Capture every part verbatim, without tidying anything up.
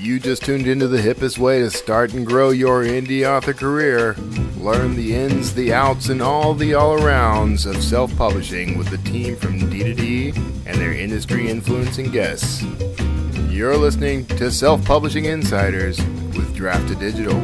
You just tuned into the hippest way to start and grow your indie author career. Learn the ins, the outs, and all the all-arounds of self-publishing with the team from D two D and their industry-influencing guests. You're listening to Self-Publishing Insiders with Draft to Digital.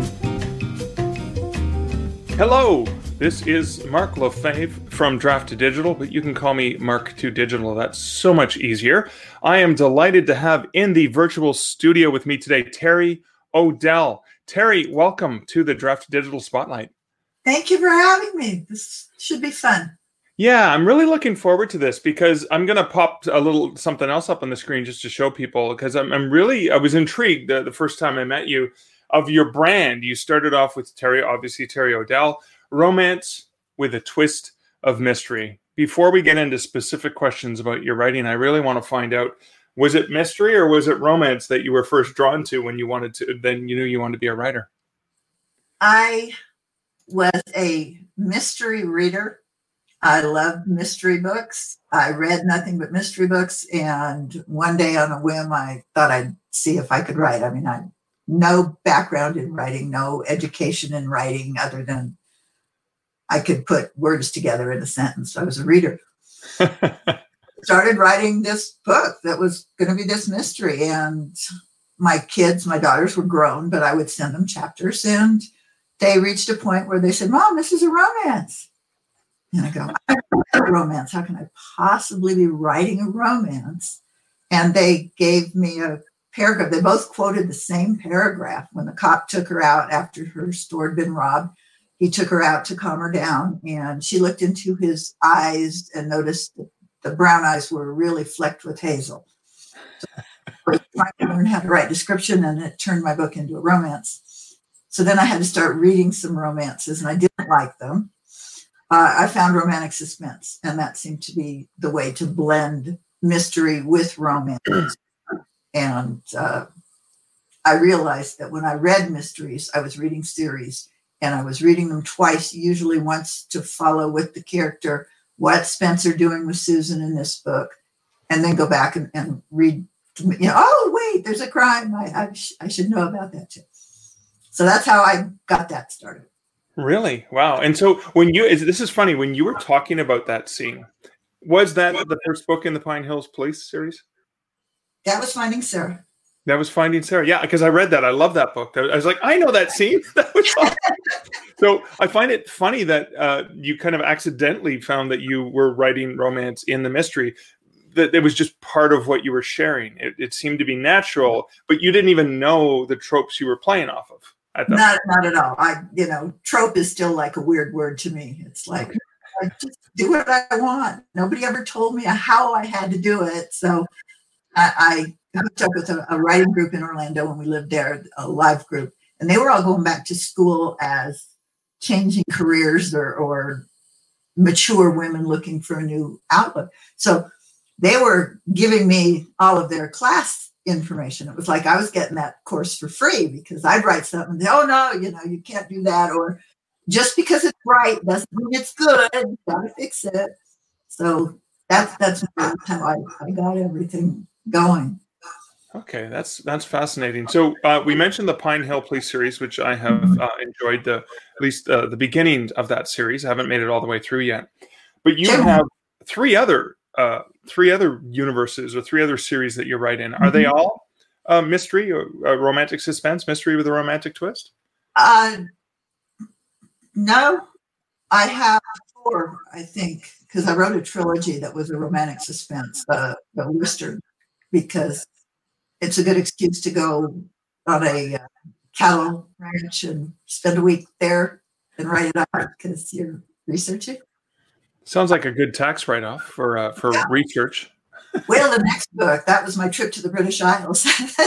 Hello, this is Mark Lefebvre from Draft to Digital, but you can call me Mark to Digital. That's so much easier. I am delighted to have in the virtual studio with me today, Terry O'Dell. Terry, welcome to the Draft to Digital Spotlight. Thank you for having me. This should be fun. Yeah, I'm really looking forward to this because I'm going to pop a little something else up on the screen just to show people because I'm, I'm really, I was intrigued the, the first time I met you of your brand. You started off with Terry, obviously Terry O'Dell, romance with a twist of mystery. Before we get into specific questions about your writing, I really want to find out, was it mystery or was it romance that you were first drawn to when you wanted to, then you knew you wanted to be a writer? I was a mystery reader. I loved mystery books. I read nothing but mystery books. And one day on a whim, I thought I'd see if I could write. I mean, I had no background in writing, no education in writing other than I could put words together in a sentence. I was a reader. Started writing this book that was going to be this mystery. And my kids, my daughters were grown, but I would send them chapters. And they reached a point where they said, Mom, this is a romance. And I go, I don't write a romance. How can I possibly be writing a romance? And they gave me a paragraph. They both quoted the same paragraph. When the cop took her out after her store had been robbed, he took her out to calm her down. And she looked into his eyes and noticed that the brown eyes were really flecked with hazel. So I was trying to learn how to write description, and it turned my book into a romance. So then I had to start reading some romances, and I didn't like them. Uh, I found romantic suspense, and that seemed to be the way to blend mystery with romance. And uh, I realized that when I read mysteries, I was reading series, and I was reading them twice, usually once to follow with the character, what's Spencer doing with Susan in this book, and then go back and, and read, you know, oh, wait, there's a crime. I, I, sh- I should know about that too. So that's how I got that started. Really? Wow. And so when you, this is funny, when you were talking about that scene, was that the first book in the Pine Hills Police series? That was Finding Sarah. That was Finding Sarah. Yeah, because I read that. I love that book. I was like, I know that scene. That was awesome. So I find it funny that uh, you kind of accidentally found that you were writing romance in the mystery. That it was just part of what you were sharing. It, it seemed to be natural, but you didn't even know the tropes you were playing off of. At that not, point. not at all. I, you know, trope is still like a weird word to me. It's like, I just do what I want. Nobody ever told me how I had to do it. So I, I hooked up with a, a writing group in Orlando when we lived there, a live group, and they were all going back to school as changing careers or, or mature women looking for a new outlook. So they were giving me all of their class information. It was like I was getting that course for free because I'd write something and say, oh, no, you know, you can't do that. Or just because it's right doesn't mean it's good. You got to fix it. So that's, that's how I, I got everything going. Okay, that's that's fascinating. So uh, we mentioned the Pine Hill Police series, which I have uh, enjoyed the at least uh, the beginning of that series. I haven't made it all the way through yet, but you have three other uh, three other universes or three other series that you write in. Are they all uh, mystery or uh, romantic suspense, mystery with a romantic twist? Uh, no, I have four, I think, because I wrote a trilogy that was a romantic suspense, uh, the Western, because it's a good excuse to go on a uh, cattle ranch and spend a week there and write it out because you're researching. Sounds like a good tax write-off for uh, for yeah. research. Well, the next book, that was my trip to the British Isles.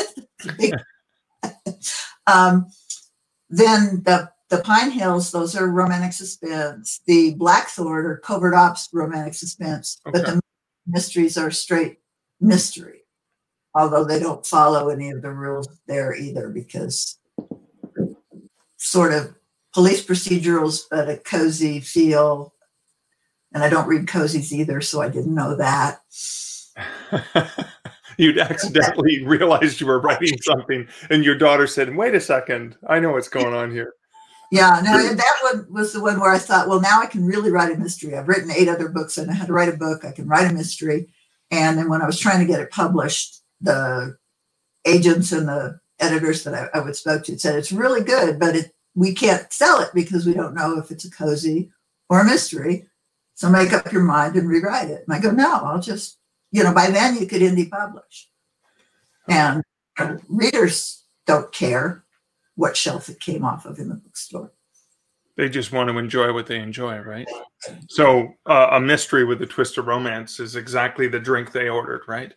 um, then the the Pine Hills, those are romantic suspense. The Blackthorn or covert ops romantic suspense, okay. But the mysteries are straight mystery. Although they don't follow any of the rules there either, because sort of police procedurals, but a cozy feel. And I don't read cozies either, so I didn't know that. you'd accidentally realized you were writing something, and your daughter said, "Wait a second, I know what's going on here." Yeah, no, that one was the one where I thought, well, now I can really write a mystery. I've written eight other books. I know how to write a book. I can write a mystery. And then when I was trying to get it published, the agents and the editors that I, I would spoke to said, it's really good, but it, we can't sell it because we don't know if it's a cozy or a mystery. So make up your mind and rewrite it. And I go, no, I'll just, you know, by then you could indie publish. And readers don't care what shelf it came off of in the bookstore. They just want to enjoy what they enjoy, right? So uh, a mystery with a twist of romance is exactly the drink they ordered, right?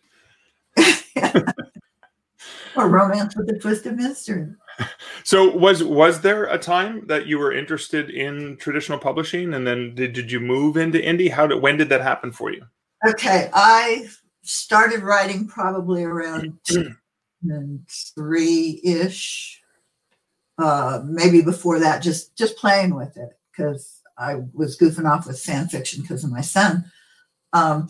Or romance with a twist of mystery. So was was there a time that you were interested in traditional publishing, and then did, did you move into indie? How did when did that happen for you? Okay, I started writing probably around three-ish. Uh, maybe before that, just just playing with it because I was goofing off with fan fiction because of my son. Um,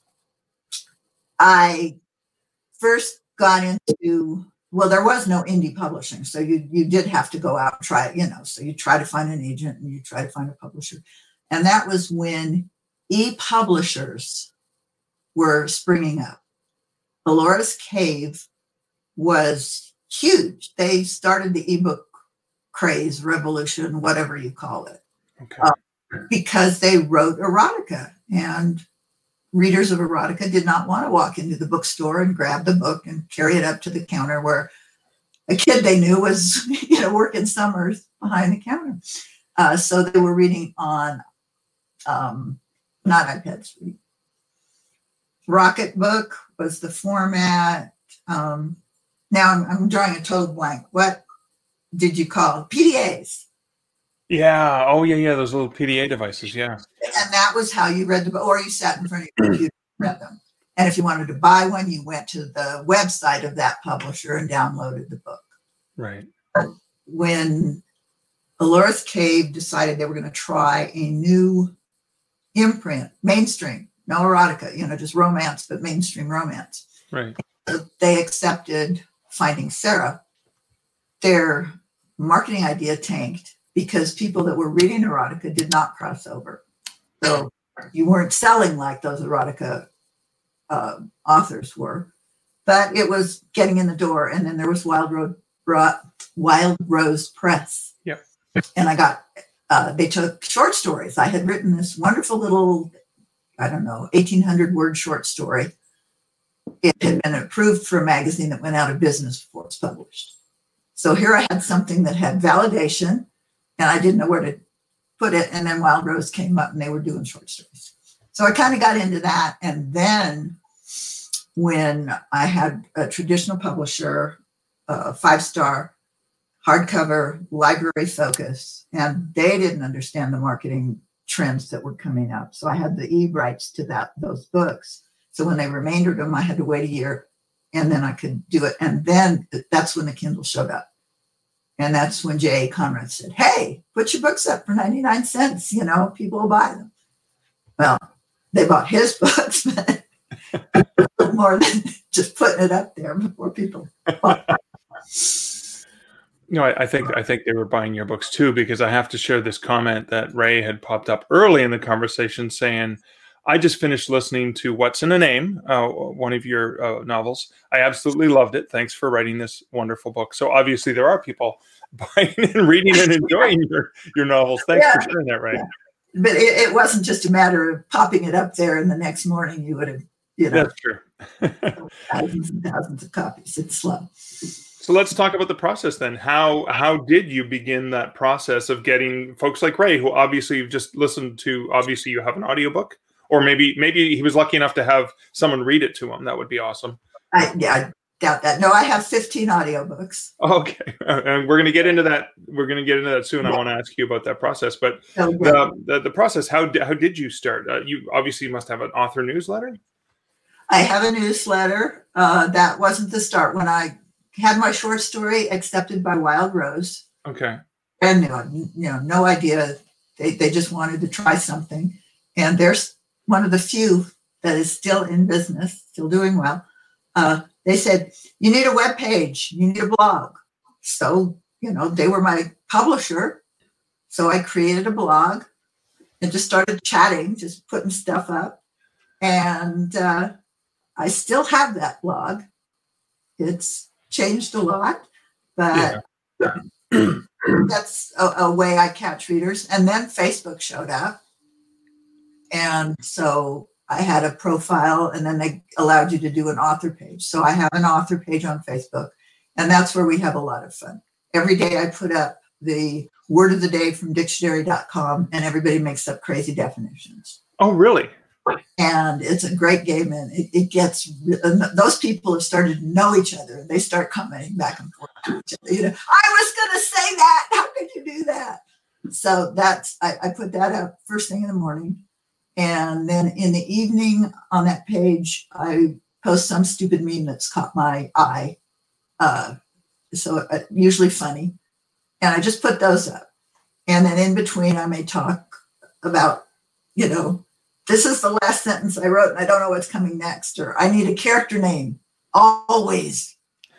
I first got into, well, there was no indie publishing, so you you did have to go out and try it, you know. So you try to find an agent and you try to find a publisher, and that was when e-publishers were springing up. Ellora's Cave was huge. They started the ebook craze, revolution, whatever you call it, Okay. uh, because they wrote erotica, and readers of erotica did not want to walk into the bookstore and grab the book and carry it up to the counter where a kid they knew was, you know, working summers behind the counter. Uh, so they were reading on, um, not iPads. Rocketbook was the format. Um, now I'm, I'm drawing a total blank. What did you call it? P D As? Yeah. Oh, yeah, yeah. Those little P D A devices. Yeah. And that was how you read the book, or you sat in front of your computer and read them. And if you wanted to buy one, you went to the website of that publisher and downloaded the book. Right. When Ellora's Cave decided they were going to try a new imprint, mainstream, no erotica, you know, just romance, but mainstream romance. Right. So they accepted Finding Sarah. Their marketing idea tanked because people that were reading erotica did not cross over. So you weren't selling like those erotica uh, authors were, but it was getting in the door. And then there was Wild Rose, Wild Rose Press. Yep. And I got, uh, they took short stories. I had written this wonderful little, I don't know, eighteen hundred word short story. It had been approved for a magazine that went out of business before it was published. So here I had something that had validation, and I didn't know where to put it. And then Wild Rose came up and they were doing short stories. So I kind of got into that. And then when I had a traditional publisher, uh, five-star, hardcover, library focus, and they didn't understand the marketing trends that were coming up. So I had the e-rights to that those books. So when they remaindered them, I had to wait a year and then I could do it. And then that's when the Kindle showed up. And that's when J A. Conrad said, hey, put your books up for ninety-nine cents. You know, people will buy them. Well, they bought his books, but more than just putting it up there before people bought them. No, I, I think I think they were buying your books too, because I have to share this comment that Ray had popped up early in the conversation saying, I just finished listening to What's in a Name, uh, one of your uh, novels. I absolutely loved it. Thanks for writing this wonderful book. So obviously there are people buying and reading and enjoying your, your novels. Thanks yeah. for sharing that, Ray. Yeah. But it, it wasn't just a matter of popping it up there and the next morning you would have, you know. That's true. thousands and thousands of copies. It's slow. So let's talk about the process then. How how did you begin that process of getting folks like Ray, who obviously you've just listened to, obviously you have an audiobook? Or maybe maybe he was lucky enough to have someone read it to him. That would be awesome. I, yeah, I doubt that. No, I have fifteen audiobooks. Okay. And we're going to get into that. We're going to get into that soon. Yeah. I want to ask you about that process. But oh, the, the the process, how, how did you start? Uh, you obviously must have an author newsletter. I have a newsletter. Uh, that wasn't the start. When I had my short story accepted by Wild Rose. Okay. And you know, no idea. They, they just wanted to try something. And there's one of the few that is still in business, still doing well. uh, they said, you need a web page, you need a blog. So, you know, they were my publisher. So I created a blog and just started chatting, just putting stuff up. And uh, I still have that blog. It's changed a lot, but yeah. That's a, a way I catch readers. And then Facebook showed up. And so I had a profile, and then they allowed you to do an author page. So I have an author page on Facebook, and that's where we have a lot of fun. Every day I put up the word of the day from dictionary dot com, and everybody makes up crazy definitions. Oh, really? And it's a great game, and it, it gets, those people have started to know each other, and they start commenting back and forth to each other. You know, I was going to say that. How could you do that? So that's, I, I put that up first thing in the morning. And then in the evening on that page, I post some stupid meme that's caught my eye. Uh, so uh, usually funny. And I just put those up. And then in between, I may talk about, you know, this is the last sentence I wrote, and I don't know what's coming next, or I need a character name. Always.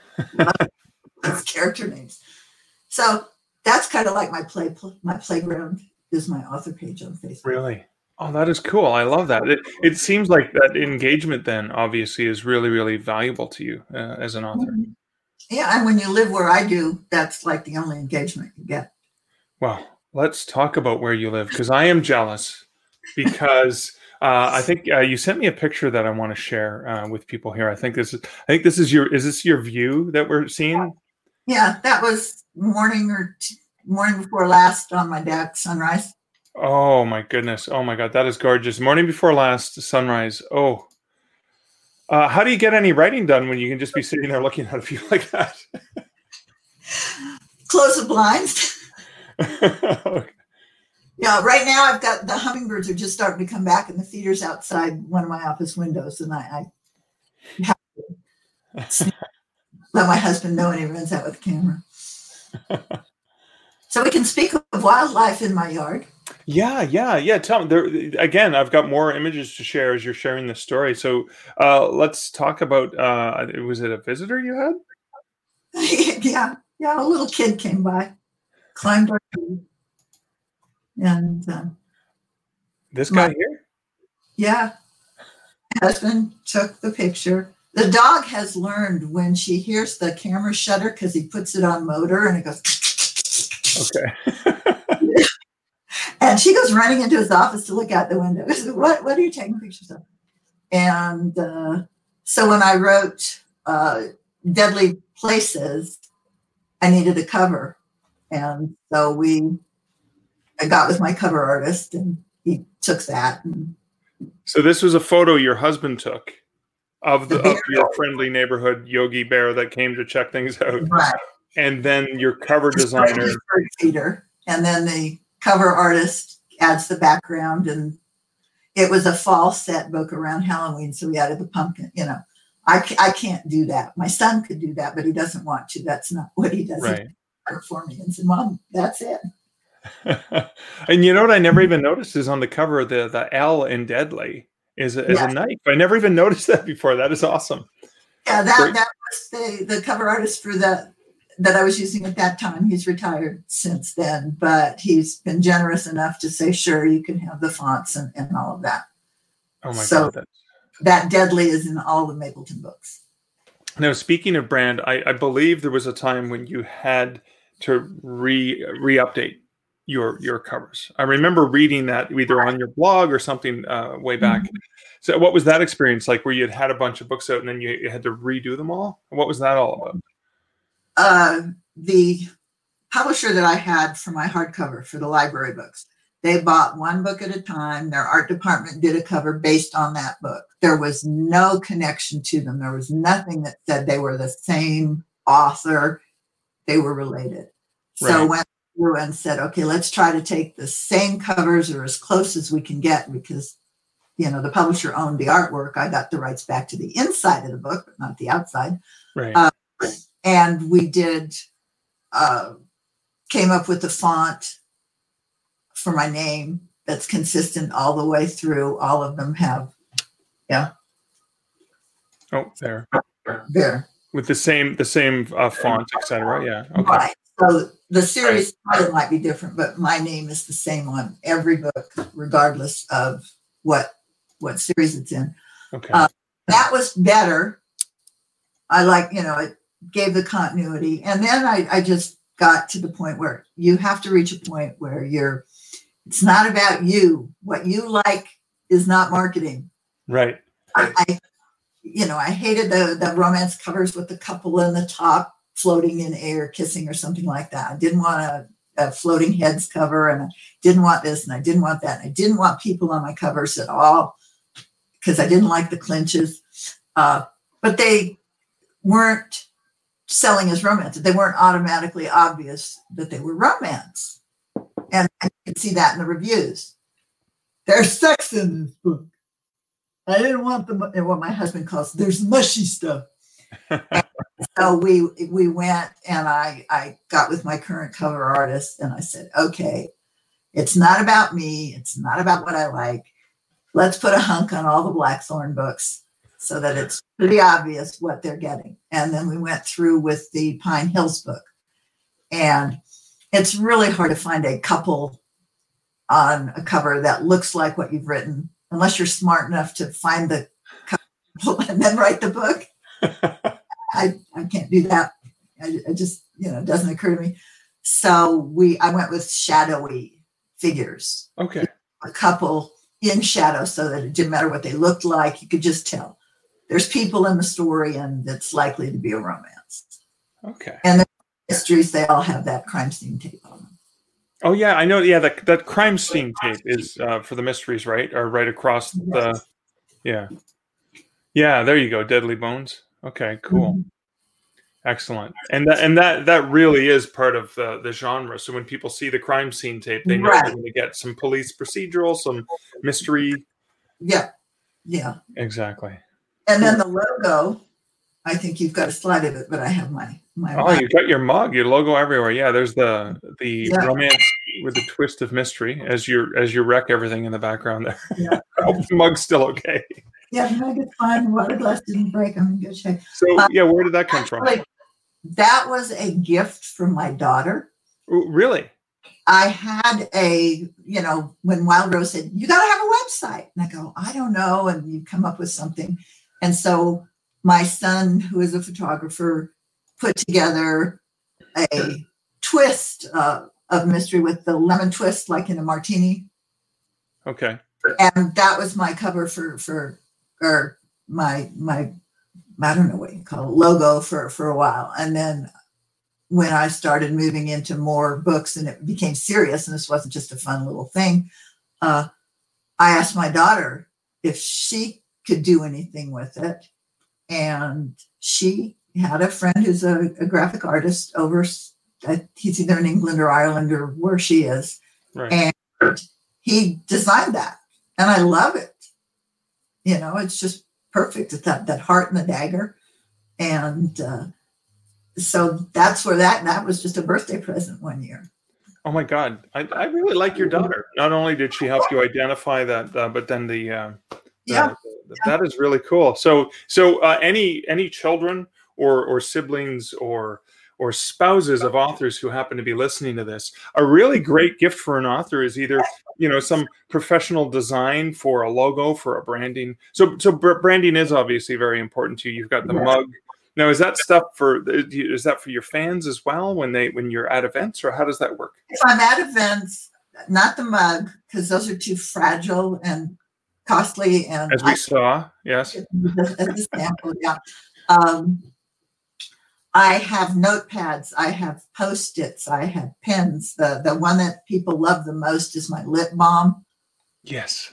That's character names. So that's kind of like my play, my playground is my author page on Facebook. Really? Oh, that is cool. I love that. It, it seems like that engagement then obviously is really, really valuable to you uh, as an author. Yeah. And when you live where I do, that's like the only engagement you get. Well, let's talk about where you live, because I am jealous because uh, I think uh, you sent me a picture that I want to share uh, with people here. I think this is, I think this is your, is this your view that we're seeing? Yeah, that was morning or t- morning before last on my deck, sunrise. Oh my goodness. Oh my God. That is gorgeous. Morning before last, sunrise. Oh, uh, how do you get any writing done when you can just be sitting there looking at a view like that? Close the blinds. Okay. Yeah, right now I've got the hummingbirds are just starting to come back, and the feeder's outside one of my office windows, and I, I have to let my husband know when he runs out with the camera. So we can speak of wildlife in my yard. Yeah, yeah, yeah. Tell me, there, again, I've got more images to share as you're sharing this story. So uh, let's talk about, uh, was it a visitor you had? yeah, yeah, a little kid came by, climbed our tree. And uh, this guy my, here? Yeah. My husband took the picture. The dog has learned when she hears the camera shutter, because he puts it on motor and it goes. Okay. And she goes running into his office to look out the window. I said, what, what are you taking pictures of? And uh, so when I wrote uh, Deadly Places, I needed a cover. And so we, I got with my cover artist, and he took that. And so this was a photo your husband took of, the, the of your friendly neighborhood Yogi Bear that came to check things out. Right. And then your cover designer. Feeder, and then the cover artist adds the background, and it was a fall set book around Halloween, so we added the pumpkin. You know, I, I can't do that. My son could do that, but he doesn't want to. That's not what he does. Right. For me, and said, "Mom, that's it." And you know what I never even noticed is on the cover, the the L in Deadly is a, is yeah. a knife. I never even noticed that before. That is awesome. Yeah, that Great. that was the the cover artist for the that I was using at that time. He's retired since then, but he's been generous enough to say, "Sure, you can have the fonts and, and all of that." Oh my so God! That's... That Deadly is in all the Mapleton books. Now, speaking of brand, I, I believe there was a time when you had to re re-update your your covers. I remember reading that either on your blog or something uh, way back. Mm-hmm. So what was that experience like, where you had had a bunch of books out and then you, you had to redo them all? What was that all about? Uh, the publisher that I had for my hardcover for the library books, they bought one book at a time. Their art department did a cover based on that book. There was no connection to them. There was nothing that said they were the same author. They were related. Right. So went through and said, okay, let's try to take the same covers or as close as we can get, because, you know, the publisher owned the artwork. I got the rights back to the inside of the book, but not the outside. Right. Uh, and we did, uh, came up with the font for my name that's consistent all the way through. All of them have, yeah. Oh, there. there. With the same the same uh, font, et cetera. Yeah. Okay. Right. So the series title might be different, but my name is the same on every book, regardless of what what series it's in. Okay. Uh, that was better. I like, you know, it gave the continuity. And then I, I just got to the point where you have to reach a point where you're, it's not about you. What you like is not marketing. Right. I, I you know, I hated the, the romance covers with the couple in the top floating in air, kissing or something like that. I didn't want a, a floating heads cover, and I didn't want this, and I didn't want that. And I didn't want people on my covers at all because I didn't like the clinches. Uh, but they weren't selling as romance. They weren't automatically obvious that they were romance. And I could see that in the reviews. There's sex in this book. I didn't want the what my husband calls there's mushy stuff. So we we went and I I got with my current cover artist and I said, okay, it's not about me. It's not about what I like. Let's put a hunk on all the Blackthorn books so that it's pretty obvious what they're getting. And then we went through with the Pine Hills book. And it's really hard to find a couple on a cover that looks like what you've written, unless you're smart enough to find the couple and then write the book. I, I can't do that. I, I just, you know, it doesn't occur to me. So we, I went with shadowy figures. Okay. A couple in shadow so that it didn't matter what they looked like. You could just tell there's people in the story and it's likely to be a romance. Okay. And the mysteries, they all have that crime scene tape on them. Oh yeah, I know. Yeah, that that crime scene tape is uh, for the mysteries, right? Or right across the, Yes. yeah, yeah. There you go, Deadly Bones. Okay, cool, Mm-hmm. excellent. And that and that that really is part of the the genre. So when people see the crime scene tape, they know Right. they're going to get some police procedural, some mystery. Yeah. Yeah. Exactly. And then the logo, I think you've got a slide of it, but I have my, my, Oh, you got your mug, your logo everywhere. Yeah, there's the the Yeah. romance with the twist of mystery as you as you wreck everything in the background there. Yeah. I hope the mug's still okay. yeah, the mug is fine. The water glass didn't break. I'm in good shape. So Uh, yeah, where did that come from? Actually, that was a gift from my daughter. Oh, really? I had a, you know, when Wild Rose said, you got to have a website. And I go, I don't know. And you come up with something. And so my son, who is a photographer, put together a twist uh, of mystery with the lemon twist, like in a martini. Okay. And that was my cover for, for, or my, my, I don't know what you call it, logo for, for a while. And then when I started moving into more books and it became serious, and this wasn't just a fun little thing, uh, I asked my daughter if she could do anything with it. And she had a friend who's a, a graphic artist over, uh, he's either in England or Ireland or where she is. Right. And he designed that. And I love it. You know, it's just perfect. It's that, that heart and the dagger. And uh, so that's where that, that was just a birthday present one year. Oh my God, I, I really like your daughter. Not only did she help you identify that, uh, but then the, uh, the Yeah. the- that is really cool. So so uh, any any children or or siblings or or spouses of authors who happen to be listening to this, a really great gift for an author is either, you know, some professional design for a logo, for a branding. So so br- branding is obviously very important to you. You've got the Yeah. mug. Now, is that stuff for is that for your fans as well when they when you're at events, or how does that work? If I'm at events, not the mug, because those are too fragile and costly. And As we I, saw, yes. as a sample, yeah. Um, I have notepads, I have Post-its, I have pens. The the one that people love the most is my lip balm. Yes.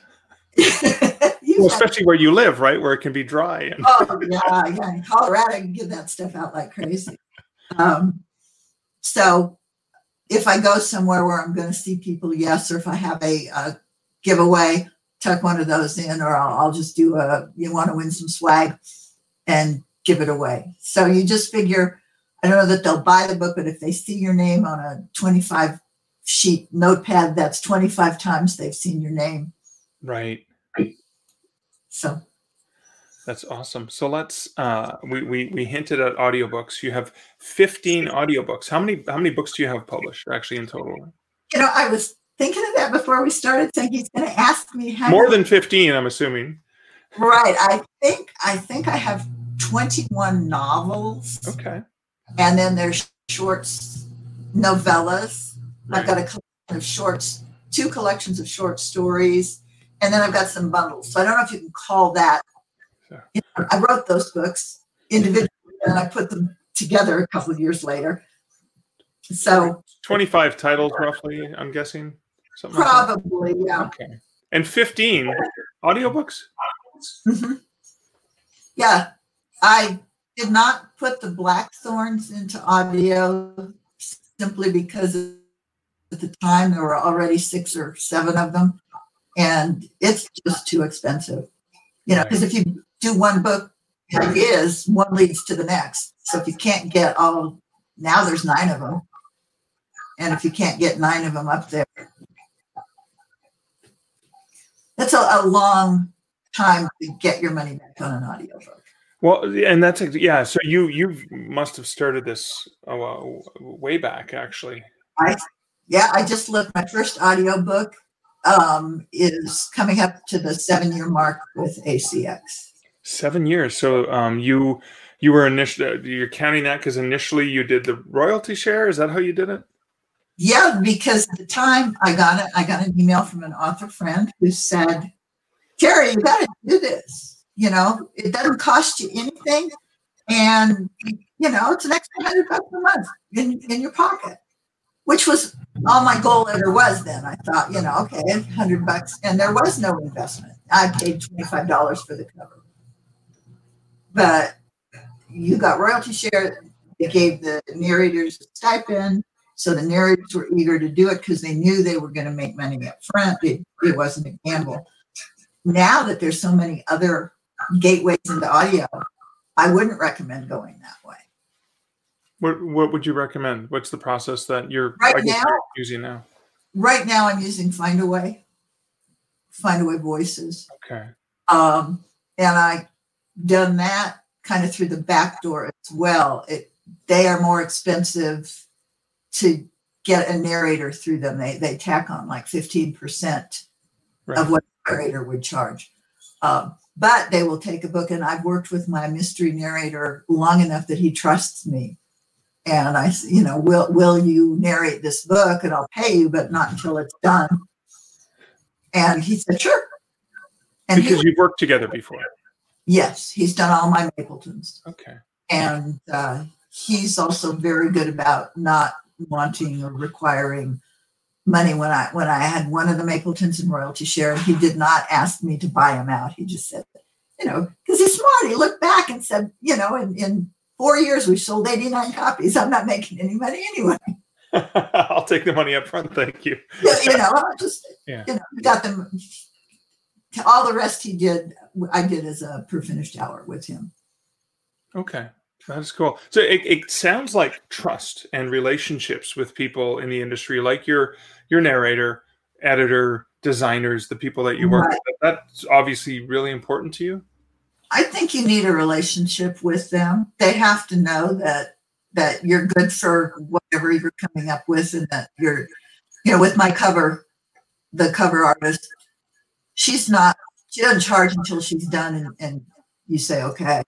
You Well, have- especially where you live, right? Where it can be dry. And oh yeah, yeah. In Colorado, you can give that stuff out like crazy. Um, so if I go somewhere where I'm going to see people, yes, or if I have a, a giveaway, tuck one of those in, or I'll, I'll just do a, you want to win some swag and give it away. So you just figure, I don't know that they'll buy the book, but if they see your name on a twenty-five sheet notepad, that's twenty-five times they've seen your name. right. So That's awesome. So let's uh, we, we we hinted at audiobooks. You have fifteen audiobooks. How many how many books do you have published actually in total? You know, I was thinking of that before we started, saying he's going to ask me how More many- than fifteen, I'm assuming. Right. I think I think I have twenty-one novels. Okay. And then there's shorts, novellas. Right. I've got a collection of shorts, two collections of short stories, and then I've got some bundles. So I don't know if you can call that. Sure. You know, I wrote those books individually, and I put them together a couple of years later. So twenty-five titles, roughly, I'm guessing. Something probably, like that? yeah. Okay. And fifteen audiobooks? Mm-hmm. Yeah. I did not put the Blackthorns into audio simply because at the time there were already six or seven of them, and it's just too expensive. You know, because if you do one book, it is one leads to the next. So if you can't get all, now there's nine of them, and if you can't get nine of them up there, that's a, a long time to get your money back on an audiobook. Well, and that's yeah. So you you must have started this oh, uh, way back, actually. I yeah, I just looked. My first audiobook um, is coming up to the seven-year mark with A C X. Seven years. So um, you you were initially you're counting that because initially you did the royalty share. Is that how you did it? Yeah, because at the time I got it, I got an email from an author friend who said, "Terry, you got to do this. You know, it doesn't cost you anything, and you know, it's an extra hundred bucks a month in in your pocket." Which was all my goal ever was then. I thought, you know, okay, a hundred bucks, and there was no investment. I paid twenty-five dollars for the cover. But you got royalty share. They gave the narrators a stipend. So the narrators were eager to do it because they knew they were going to make money up front. It, it wasn't a gamble. Now that there's so many other gateways into audio, I wouldn't recommend going that way. What what would you recommend? What's the process that you're, right I guess now, you're using now? Right now I'm using Findaway, Findaway Voices. Okay. Um, and I done that kind of through the back door as well. It they are more expensive to get a narrator through them. They they tack on like fifteen percent Right. of what a narrator would charge. Um, but they will take a book, and I've worked with my mystery narrator long enough that he trusts me. And I, you know, will will you narrate this book, and I'll pay you, but not until it's done. And he said, sure. And Because he, you've worked together before. yes, he's done all my Mapletons. Okay. And uh, he's also very good about not wanting or requiring money. When I when I had one of the Mapletons in royalty share, and he did not ask me to buy him out. He just said, you know, because he's smart. He looked back and said, you know, in, in four years we sold eighty-nine copies. I'm not making any money anyway. I'll take the money up front. Thank you. you, you know, I just Yeah. you know, got them. All the rest he did, I did as a per finished hour with him. Okay. That's cool. So it, it sounds like trust and relationships with people in the industry, like your your narrator, editor, designers, the people that you work Right. with. That's obviously really important to you. I think you need a relationship with them. They have to know that that you're good for whatever you're coming up with, and that you're, you know, with my cover, the cover artist, she's not, she doesn't charge until she's done, and, and you say, okay.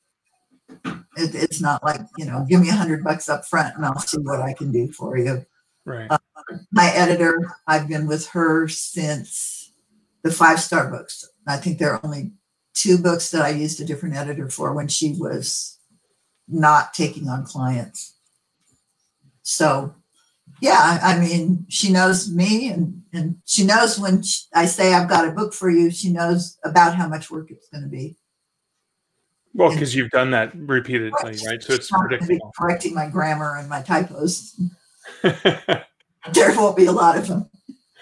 It, it's not like, you know, give me a hundred bucks up front and I'll see what I can do for you. Right. Uh, my editor, I've been with her since the Five Star Books. I think there are only two books that I used a different editor for when she was not taking on clients. So, yeah, I mean, she knows me, and, and she knows when she, I say I've got a book for you, she knows about how much work it's going to be. Well, because you've done that repeatedly, right? So it's She's not gonna be predictable. correcting my grammar and my typos. There won't be a lot of them.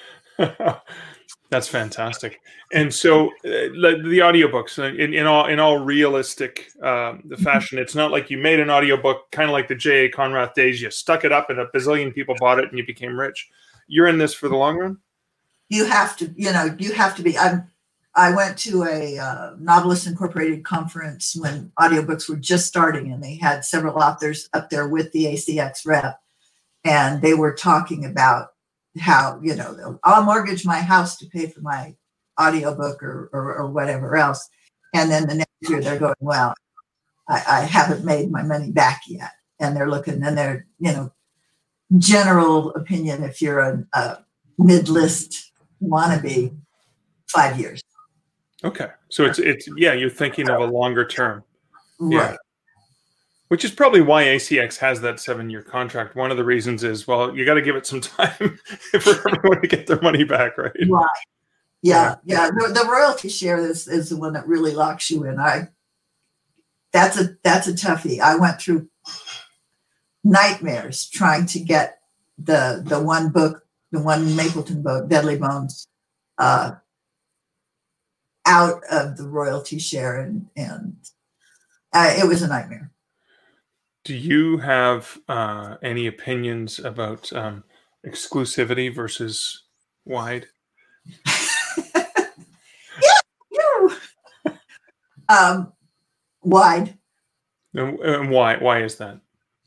That's fantastic. And so uh, the, the audiobooks, in, in all in all realistic um, the fashion, it's not like you made an audiobook kind of like the J A. Conrath days. You stuck it up and a bazillion people bought it and you became rich. You're in this for the long run? You have to, you know, you have to be. I'm I went to a uh, Novelists Incorporated conference when audiobooks were just starting, and they had several authors up there with the A C X rep, and they were talking about how, you know, I'll mortgage my house to pay for my audiobook or, or, or whatever else. And then the next year they're going, well, I, I haven't made my money back yet. And they're looking, and they're, you know, general opinion, if you're a, a mid-list wannabe, five years. Okay. So it's, it's, yeah, you're thinking of a longer term. Right. Yeah. Which is probably why A C X has that seven-year contract. One of the reasons is, well, you got to give it some time for everyone to get their money back, right? Right. Yeah, yeah. The, the royalty share is, is the one that really locks you in. I that's a that's a toughie. I went through nightmares trying to get the the one book, the one Mapleton book, Deadly Bones, uh, out of the royalty share, and and uh, it was a nightmare. Do you have uh, any opinions about um, exclusivity versus wide? yeah, yeah. um, wide. And, and why? Why is that?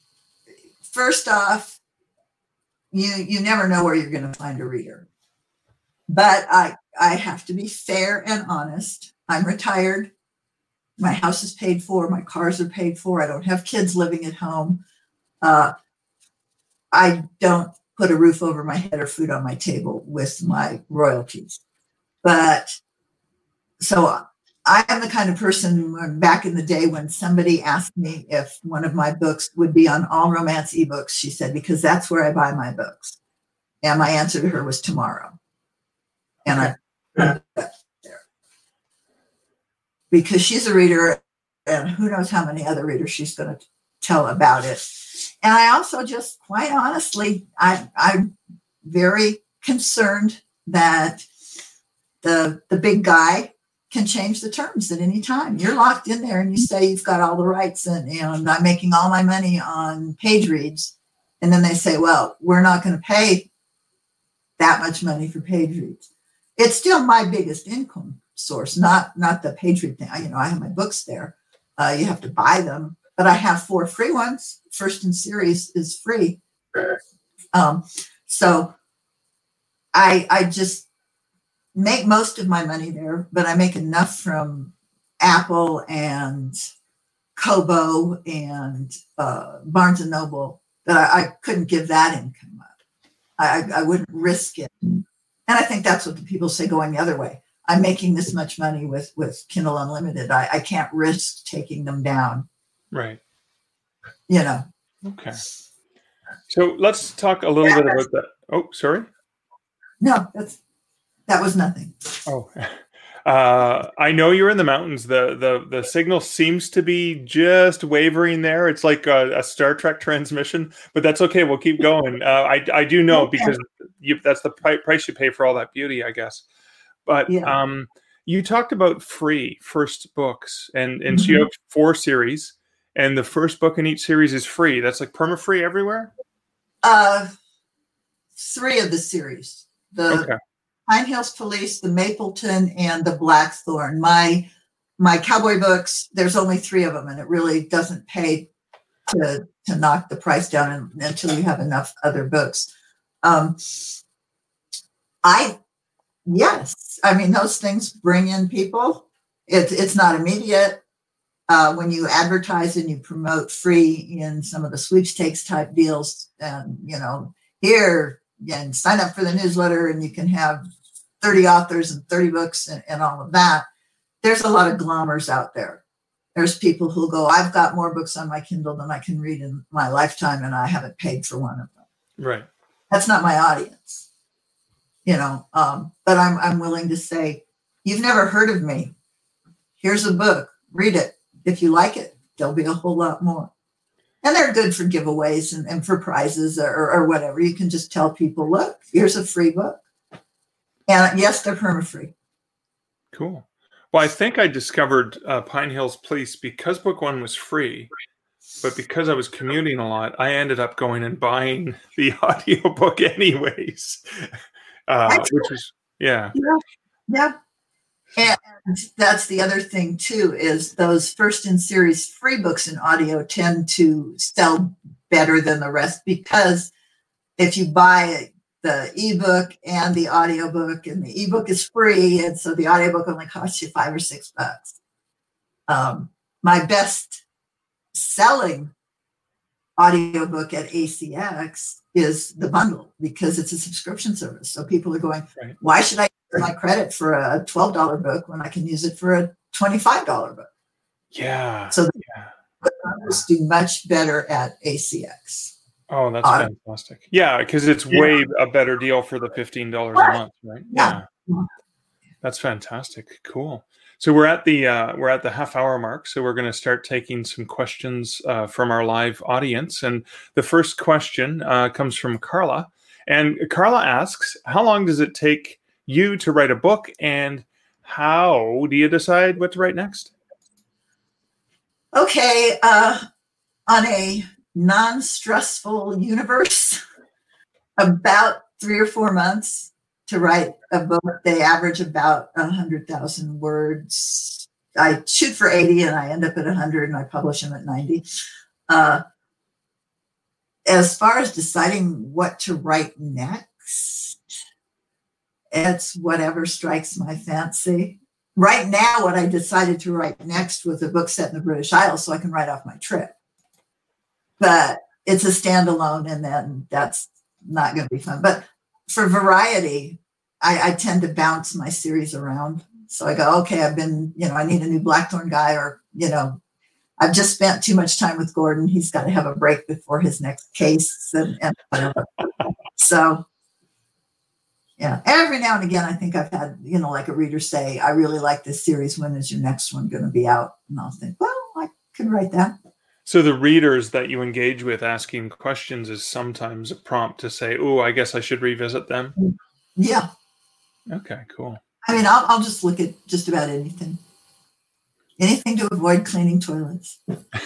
First off, you you never know where you're going to find a reader. But I I have to be fair and honest. I'm retired. My house is paid for. My cars are paid for. I don't have kids living at home. Uh, I don't put a roof over my head or food on my table with my royalties. But so I am the kind of person when, back in the day when somebody asked me if one of my books would be on All Romance eBooks, she said, because that's where I buy my books. And my answer to her was tomorrow. And I put that there. Because she's a reader, and who knows how many other readers she's going to tell about it. And I also just, quite honestly, I, I'm very concerned that the the big guy can change the terms at any time. You're locked in there and you say you've got all the rights and, and I'm making all my money on page reads. And then they say, well, we're not going to pay that much money for page reads. It's still my biggest income source, not not the page read thing. You know, I have my books there. Uh, you have to buy them, but I have four free ones. First in series is free. Um, so I I just make most of my money there, but I make enough from Apple and Kobo and uh, Barnes and Noble that I, I couldn't give that income up. I, I wouldn't risk it. And I think that's what the people say going the other way. I'm making this much money with, with Kindle Unlimited. I, I can't risk taking them down. Right. You know. Okay. So let's talk a little yeah, bit about that. Oh, sorry. No, that's that was nothing. Oh, uh, I know you're in the mountains. The the the signal seems to be just wavering there. It's like a, a Star Trek transmission, but that's okay. We'll keep going. Uh, I I do know because you, that's the price you pay for all that beauty, I guess. But yeah. um, you talked about free first books, and and Mm-hmm. so you have four series, and the first book in each series is free. That's like perma-free everywhere? Uh, three of the series. The Okay. Pine Hills Police, the Mapleton, and the Blackthorn. My my cowboy books, there's only three of them, and it really doesn't pay to to knock the price down until you have enough other books. Um, I yes, I mean those things bring in people. It's it's not immediate. Uh, when you advertise and you promote free in some of the sweepstakes type deals, and you know here. And sign up for the newsletter and you can have thirty authors and thirty books and, and all of that. There's a lot of glommers out there. There's people who go, I've got more books on my Kindle than I can read in my lifetime and I haven't paid for one of them. Right. That's not my audience, you know, um, but I'm, I'm willing to say, you've never heard of me. Here's a book, read it. If you like it, there'll be a whole lot more. And they're good for giveaways and, and for prizes or, or whatever. You can just tell people, look, here's a free book. And yes, they're perma-free. Cool. Well, I think I discovered uh, Pine Hills Police because book one was free, but because I was commuting a lot, I ended up going and buying the audiobook anyways, uh, which was, yeah. Yeah. Yeah. And that's the other thing too, is those first in series free books in audio tend to sell better than the rest, because if you buy the ebook and the audiobook, and the ebook is free, and so the audiobook only costs you five or six bucks. Um, my best selling audiobook at A C X is the bundle, because it's a subscription service. So people are going, right, why should I get my credit for a twelve dollars book when I can use it for a twenty-five dollars book? Yeah. So the yeah. bundles do much better at A C X. Oh, that's uh, fantastic. Yeah, because it's yeah. way a better deal for the fifteen dollars right. a month, right? Yeah. yeah. That's fantastic. Cool. So we're at the uh, we're at the half hour mark. So we're going to start taking some questions uh, from our live audience. And the first question uh, comes from Carla. And Carla asks, how long does it take you to write a book, and how do you decide what to write next? Okay. Uh, on a non-stressful universe, about three or four months to write a book. They average about one hundred thousand words. I shoot for eighty and I end up at one hundred, and I publish them at ninety. Uh, as far as deciding what to write next, it's whatever strikes my fancy. Right now, what I decided to write next was a book set in the British Isles so I can write off my trip. But it's a standalone, and then that's not going to be fun. But for variety, I, I tend to bounce my series around. So I go, okay, I've been, you know, I need a new Blackthorn guy, or, you know, I've just spent too much time with Gordon. He's got to have a break before his next case, and, and whatever. So, yeah, every now and again, I think I've had, you know, like a reader say, I really like this series. When is your next one going to be out? And I'll think, well, I can write that. So the readers that you engage with asking questions is sometimes a prompt to say, oh, I guess I should revisit them. Yeah. Okay, cool. I mean, I'll, I'll just look at just about anything. Anything to avoid cleaning toilets.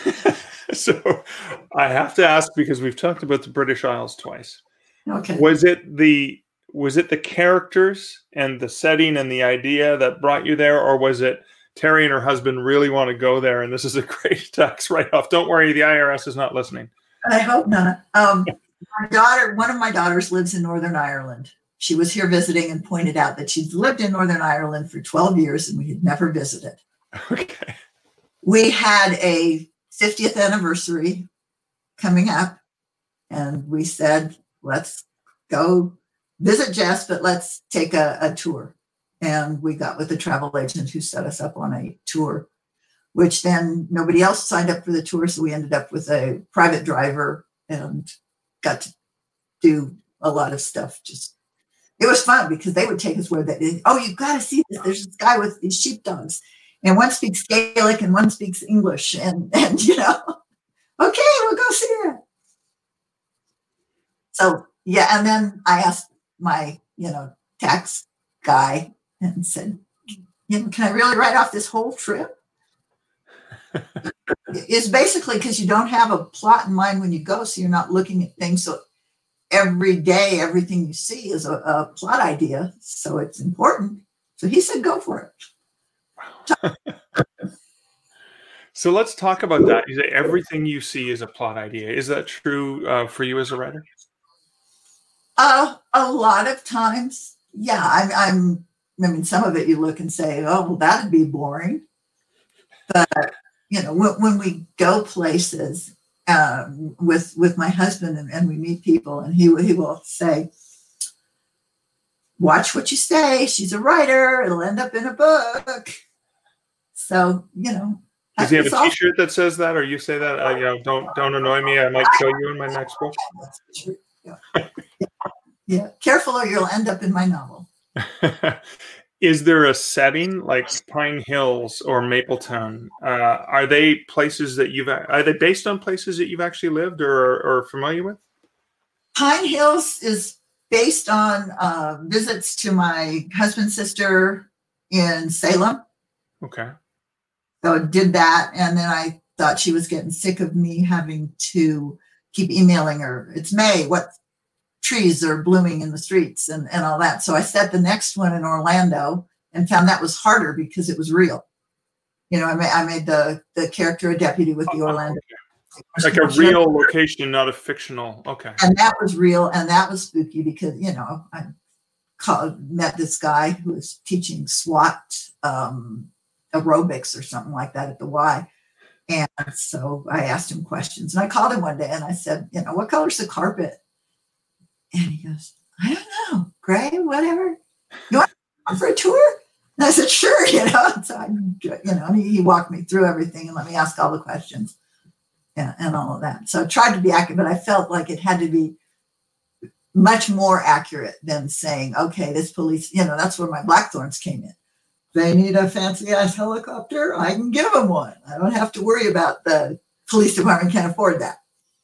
So I have to ask, because we've talked about the British Isles twice. Okay. Was it the was it the characters and the setting and the idea that brought you there, or was it Terry and her husband really want to go there, and this is a great tax write-off? Don't worry, the I R S is not listening. I hope not. Um, my daughter, one of my daughters lives in Northern Ireland. She was here visiting and pointed out that she'd lived in Northern Ireland for twelve years and we had never visited. Okay. We had a fiftieth anniversary coming up, and we said, let's go visit Jess, but let's take a, a tour. And we got with a travel agent who set us up on a tour, which then nobody else signed up for the tour. So we ended up with a private driver and got to do a lot of stuff. Just, it was fun because they would take us where they, oh, you've got to see this. There's this guy with these sheepdogs, and one speaks Gaelic and one speaks English. And, and you know, okay, we'll go see it. So, yeah. And then I asked my, you know, tax guy and said, you know, can I really write off this whole trip? It's basically because you don't have a plot in mind when you go, so you're not looking at things. So every day, everything you see is a, a plot idea, so it's important. So he said, go for it. Wow. So let's talk about that. You say everything you see is a plot idea. Is that true uh, for you as a writer? Uh, a lot of times, yeah. I'm, I'm I mean, some of it you look and say, oh, well, that'd be boring. But, you know, when, when we go places um, with with my husband and, and we meet people, and he, he will say, watch what you say. She's a writer. It'll end up in a book. So, you know. Does he have a T-shirt that says that, or you say that? Uh, you know, don't don't annoy me. I might kill you in my next book. Yeah. yeah. yeah. Careful, or you'll end up in my novel. Is there a setting like Pine Hills or Mapletown? Uh, are they places that you've, are they based on places that you've actually lived or or familiar with? Pine Hills is based on uh, visits to my husband's sister in Salem. Okay. So I did that, and then I thought she was getting sick of me having to keep emailing her. It's May. What trees are blooming in the streets and, and all that. So I set the next one in Orlando, and found that was harder because it was real. You know, I made I made the the character a deputy with the Orlando. Like a real location, not a fictional. Okay. And that was real, and that was spooky because, you know, I called, met this guy who was teaching SWAT um, aerobics or something like that at the Y. And so I asked him questions, and I called him one day and I said, you know, what color's the carpet? And he goes, I don't know, gray, whatever. You want to come for a tour? And I said, sure, you know. So I, you know, and he walked me through everything and let me ask all the questions. And, and all of that. So I tried to be accurate, but I felt like it had to be much more accurate than saying, okay, this police, you know, that's where my Blackthorns came in. They need a fancy ass helicopter. I can give them one. I don't have to worry about the police department can't afford that.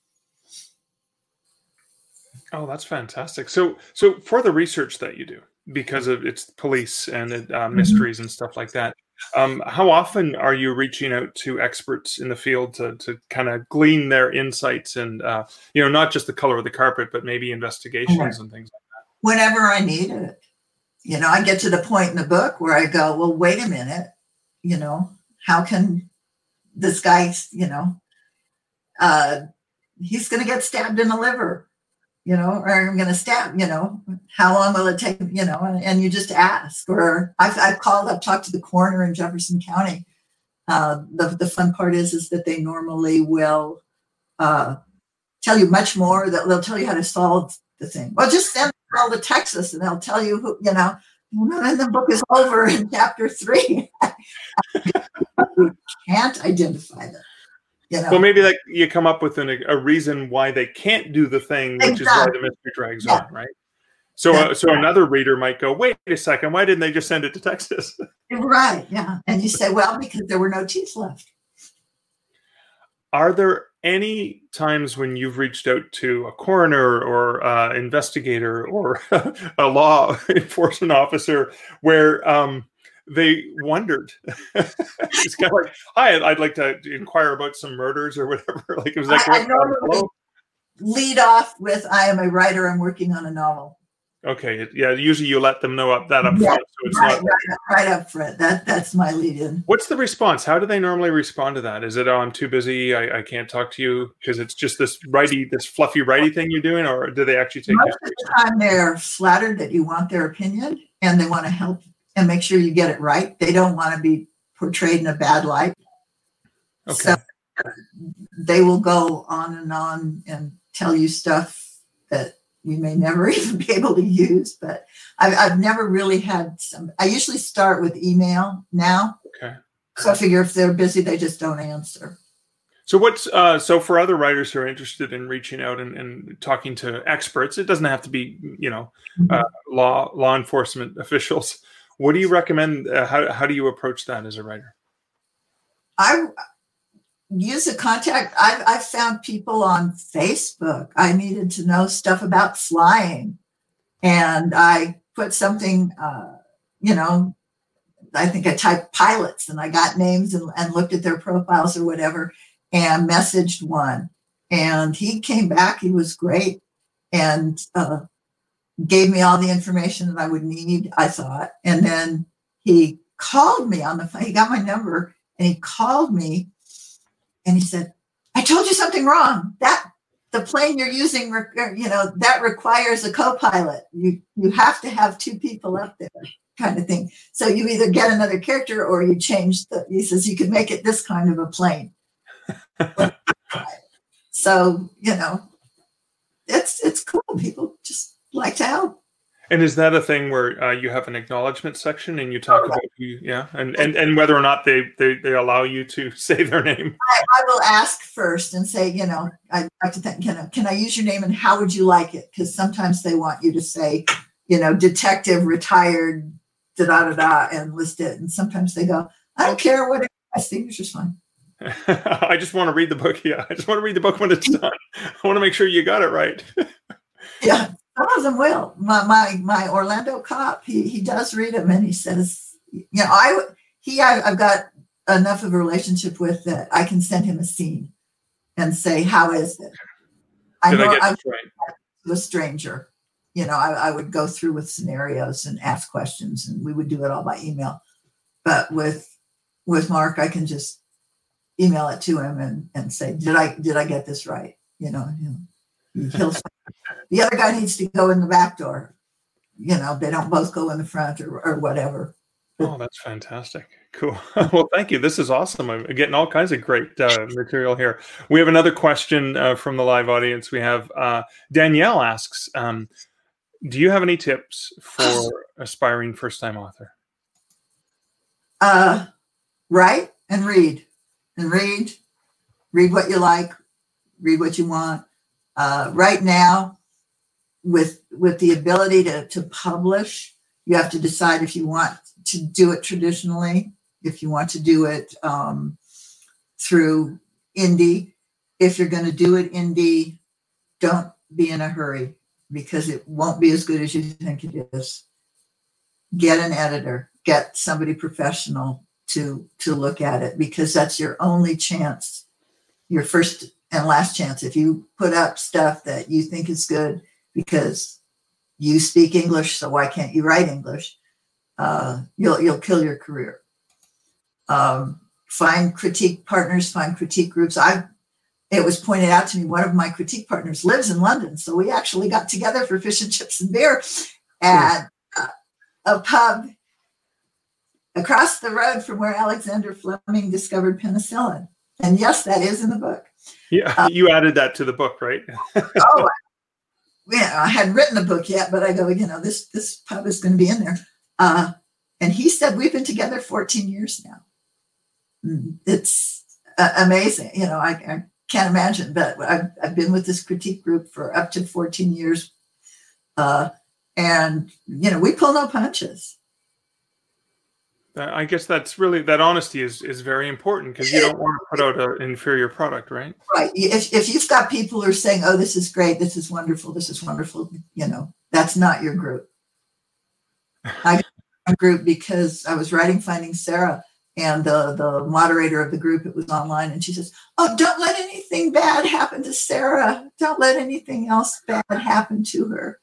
Oh, that's fantastic. So, so for the research that you do, because of it's police and uh, mysteries mm-hmm. and stuff like that, Um, how often are you reaching out to experts in the field to to kind of glean their insights and, uh, you know, not just the color of the carpet, but maybe investigations okay. and things like that? Whenever I need it. You know, I get to the point in the book where I go, well, wait a minute, you know, how can this guy, you know, uh, he's going to get stabbed in the liver, you know, or I'm going to stab, you know, how long will it take, you know, and, and you just ask. Or I've, I've called, I've talked to the coroner in Jefferson County. Uh, the, the fun part is, is that they normally will uh, tell you much more. That they'll tell you how to solve the thing. Well, just send it all to Texas and they'll tell you who, you know, and the book is over in chapter three. We can't identify them. You know? Well, maybe like you come up with an, a reason why they can't do the thing, which exactly. is why the mystery drags yeah. on, right? So, yeah. uh, so yeah. another reader might go, "Wait a second, why didn't they just send it to Texas?" Right? Yeah, and you say, "Well, because there were no teeth left." Are there any times when you've reached out to a coroner or uh, investigator or a law enforcement officer where um, they wondered? It's kind of like, "Hi, I'd like to inquire about some murders or whatever." Like it was like, I, I normally lead off with, "I am a writer. I'm working on a novel." Okay, yeah. Usually, you let them know up that up yeah, front, so it's right, not right, right up front. That that's my lead-in. What's the response? How do they normally respond to that? Is it, "Oh, I'm too busy. I, I can't talk to you," because it's just this righty, this fluffy righty thing you're doing, or do they actually take? Most of the time, they're flattered that you want their opinion and they want to help and make sure you get it right. They don't want to be portrayed in a bad light. Okay. So they will go on and on and tell you stuff that we may never even be able to use, but I've, I've never really had some. I usually start with email now. Okay. So I figure if they're busy, they just don't answer. So what's uh, so for other writers who are interested in reaching out and, and talking to experts, it doesn't have to be, you know, uh, law law enforcement officials. What do you recommend? Uh, how how do you approach that as a writer? I use a contact. I've, I've found people on Facebook. I needed to know stuff about flying. And I put something, uh, you know, I think I typed pilots and I got names and, and looked at their profiles or whatever and messaged one. And he came back. He was great and uh, gave me all the information that I would need, I thought. And then he called me on the phone. He got my number and he called me. And he said, "I told you something wrong. That the plane you're using, you know, that requires a co-pilot. You you have to have two people up there," kind of thing. So you either get another character or you change the. He says you could make it this kind of a plane. So you know, it's it's cool. People just like to help. And is that a thing where uh, you have an acknowledgement section and you talk oh, about who, yeah, and, and and whether or not they, they, they allow you to say their name? I, I will ask first and say, you know, I'd like to think, you know, can I use your name and how would you like it? Because sometimes they want you to say, you know, detective, retired, da da da da, and list it. And sometimes they go, I don't care what it is. My signature's fine. I just want to read the book. Yeah, I just want to read the book when it's done. I want to make sure you got it right. Yeah. Some of them will. My my my Orlando cop, he he does read them, and he says, you know, I he I, I've got enough of a relationship with that I can send him a scene and say, how is it? I Did know I get I'm this right? a stranger, you know, I, I would go through with scenarios and ask questions, and we would do it all by email. But with with Mark, I can just email it to him and, and say, did I did I get this right? You know, he'll, he'll the other guy needs to go in the back door. You know, they don't both go in the front or, or whatever. Oh, that's fantastic. Cool. Well, thank you. This is awesome. I'm getting all kinds of great uh, material here. We have another question uh, from the live audience. We have uh, Danielle asks, um, do you have any tips for aspiring first-time author? Uh, write and read. And read. Read what you like. Read what you want. Uh, right now, with with the ability to, to publish, you have to decide if you want to do it traditionally, if you want to do it um, through indie. If you're going to do it indie, don't be in a hurry, because it won't be as good as you think it is. Get an editor, get somebody professional to, to look at it, because that's your only chance, your first and last chance. If you put up stuff that you think is good because you speak English, so why can't you write English? Uh, you'll you'll kill your career. Um, find critique partners, find critique groups. I it was pointed out to me, one of my critique partners lives in London, so we actually got together for fish and chips and beer at uh, a pub across the road from where Alexander Fleming discovered penicillin. And yes, that is in the book. Yeah, uh, you added that to the book, right? oh, yeah, I hadn't written the book yet, but I go, you know, this this pub is going to be in there. Uh, and he said, we've been together fourteen years now. It's uh, amazing. You know, I, I can't imagine, but I've, I've been with this critique group for up to fourteen years. Uh, and, you know, we pull no punches. I guess that's really, that honesty is, is very important, because you don't want to put out an inferior product, right? Right. If, if you've got people who are saying, oh, this is great, this is wonderful, this is wonderful, you know, that's not your group. I got a group because I was writing Finding Sarah, and the, the moderator of the group, it was online, and she says, oh, don't let anything bad happen to Sarah. Don't let anything else bad happen to her.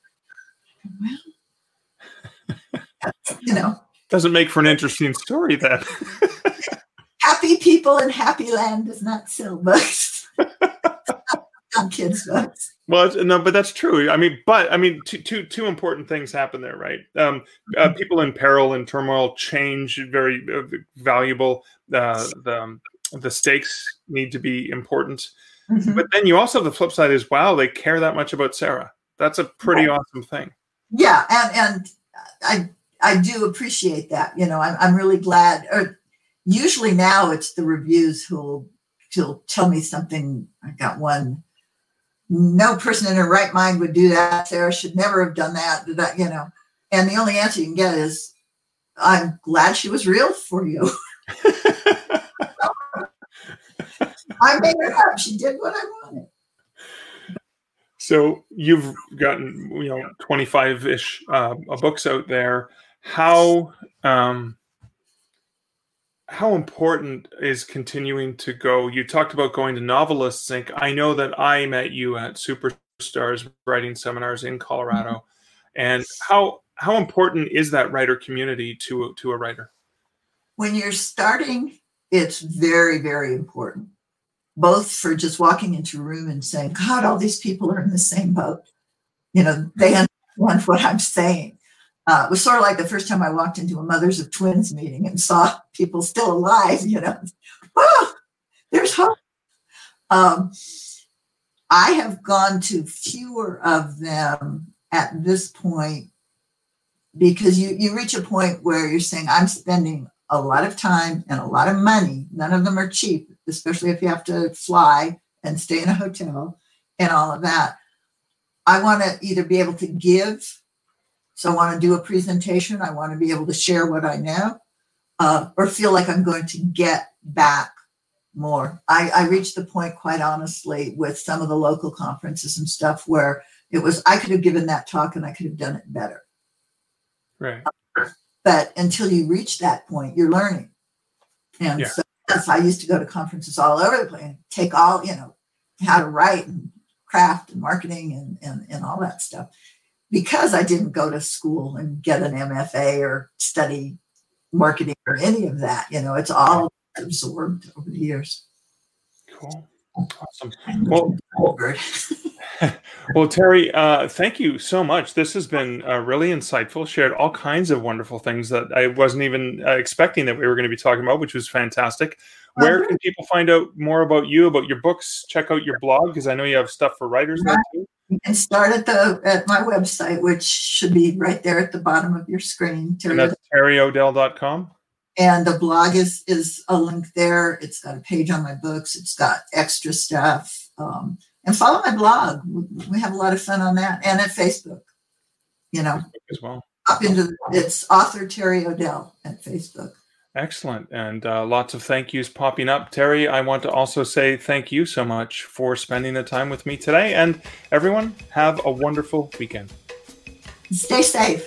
Well, you know. Doesn't make for an interesting story then. Happy people in happy land does not sell books. On kids' books. Well, no, but that's true. I mean, but I mean, two two two important things happen there, right? Um, uh, people in peril and turmoil, change, very uh, valuable. Uh, the um, the stakes need to be important. Mm-hmm. But then you also have the flip side is, wow, they care that much about Sarah. That's a pretty yeah. awesome thing. Yeah, and and I. I do appreciate that. You know, I'm, I'm really glad. Or usually now it's the reviews who'll, who'll tell me something. I got one. No person in her right mind would do that. Sarah should never have done that. That, you know, and the only answer you can get is, "I'm glad she was real for you." I made her up. She did what I wanted. So you've gotten, you know, twenty-five-ish uh, books out there. How um, how important is continuing to go? You talked about going to Novelists Incorporated. I know that I met you at Superstars writing seminars in Colorado, and how how important is that writer community to to a writer? When you're starting, it's very, very important. Both for just walking into a room and saying, God, all these people are in the same boat. You know, they understand what I'm saying. Uh, it was sort of like the first time I walked into a Mothers of Twins meeting and saw people still alive, you know. Oh, there's hope. Um, I have gone to fewer of them at this point, because you, you reach a point where you're saying, I'm spending a lot of time and a lot of money. None of them are cheap, especially if you have to fly and stay in a hotel and all of that. I want to either be able to give, so I want to do a presentation, I want to be able to share what I know, uh, or feel like I'm going to get back more. I, I reached the point, quite honestly, with some of the local conferences and stuff where it was, I could have given that talk and I could have done it better. Right. But until you reach that point, you're learning. And yeah. so yes, I used to go to conferences all over the place, take all, you know, how to write and craft and marketing and, and, and all that stuff. because I didn't go to school and get an M F A or study marketing or any of that. You know, it's all absorbed over the years. Cool. Awesome. Well, well, Terry, uh, thank you so much. This has been uh, really insightful. Shared all kinds of wonderful things that I wasn't even uh, expecting that we were going to be talking about, which was fantastic. Where can people find out more about you, about your books? Check out your blog, because I know you have stuff for writers there too. You can start at the at my website, which should be right there at the bottom of your screen. Terry, and that's terry odell dot com. And the blog is is a link there. It's got a page on my books. It's got extra stuff. Um, and follow my blog. We have a lot of fun on that. And at Facebook, you know, as well. Up into it's author Terry Odell at Facebook. Excellent. And uh, lots of thank yous popping up. Terry, I want to also say thank you so much for spending the time with me today. And everyone, have a wonderful weekend. Stay safe.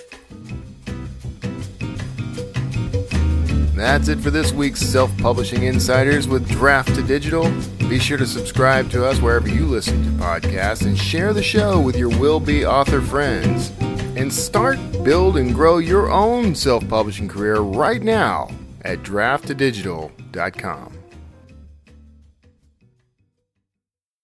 That's it for this week's Self-Publishing Insiders with Draft to Digital. Be sure to subscribe to us wherever you listen to podcasts and share the show with your will-be author friends. And start, build, and grow your own self-publishing career right now at draft to digital dot com.